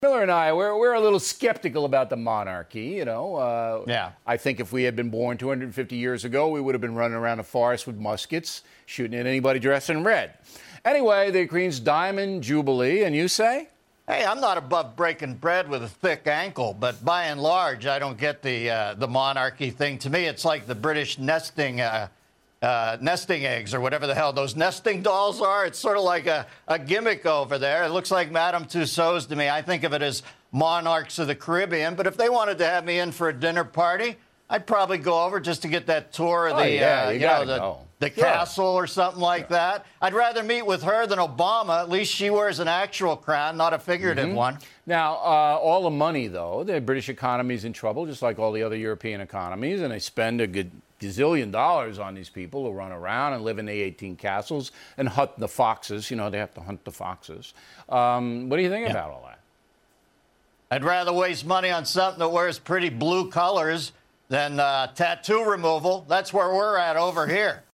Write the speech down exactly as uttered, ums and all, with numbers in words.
Miller and I, we're, we're a little skeptical about the monarchy, you know. Uh, yeah. I think if we had been born two hundred fifty years ago, we would have been running around a forest with muskets, shooting at anybody dressed in red. Anyway, the Queen's Diamond Jubilee, and you say? Hey, I'm not above breaking bread with a thick ankle, but by and large, I don't get the uh, the monarchy thing. To me, it's like the British nesting uh, uh, nesting eggs or whatever the hell those nesting dolls are. It's sort of like a, a gimmick over there. It looks like Madame Tussauds to me. I think of it as monarchs of the Caribbean. But if they wanted to have me in for a dinner party, I'd probably go over just to get that tour of Oh, the, yeah, uh, you you know, gotta the, go. the Sure. castle or something like Sure. that. I'd rather meet with her than Obama. At least she wears an actual crown, not a figurative Mm-hmm. one. Now, uh, all the money, though, the British economy is in trouble, just like all the other European economies, and they spend a good gazillion dollars on these people who run around and live in the eighteen castles and hunt the foxes. You know, they have to hunt the foxes. Um, what do you think Yeah. about all that? I'd rather waste money on something that wears pretty blue colors than uh, tattoo removal. That's where we're at over here.